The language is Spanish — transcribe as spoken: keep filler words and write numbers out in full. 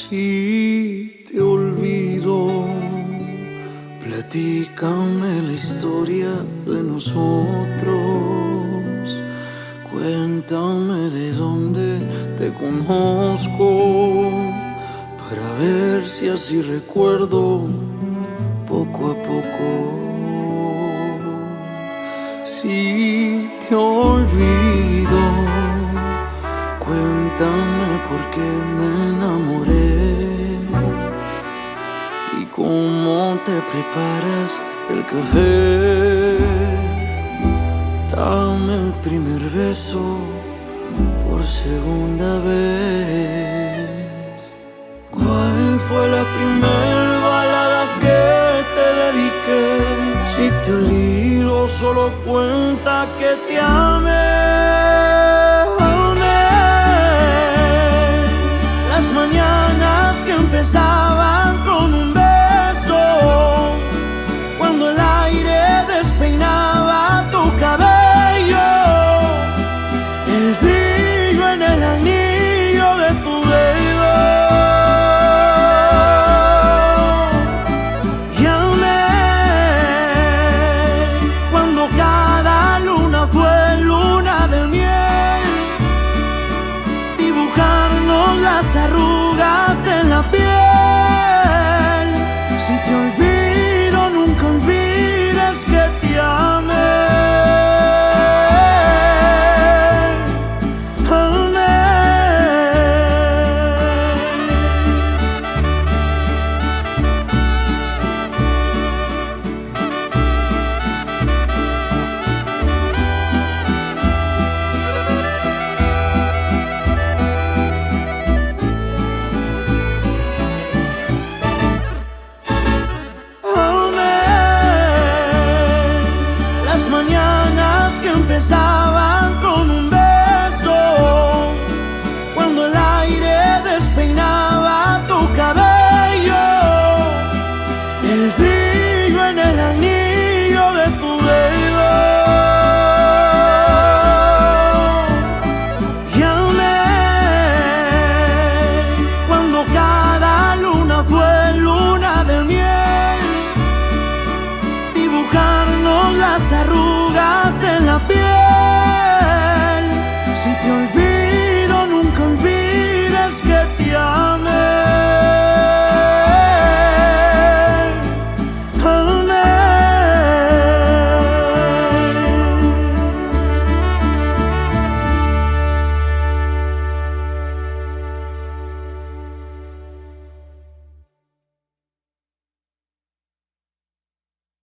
Si te olvido, platícame la historia de nosotros. Cuéntame de dónde te conozco, para ver si así recuerdo poco a poco. Si te olvido, cuéntame por qué me enamoré y cómo te preparas el café. Dame el primer beso por segunda vez. ¿Cuál fue la primer balada que te dediqué? Si te olvido, solo cuenta que te amé. Empezaban con un beso, cuando el aire despeinaba tu cabello, el brillo en el anillo de tu dedo. Y amé cuando cada luna fue luna de miel, dibujarnos las arrugas en la piel. Si te olvido, nunca olvides que te amé. Amé. Mañanas que empezaban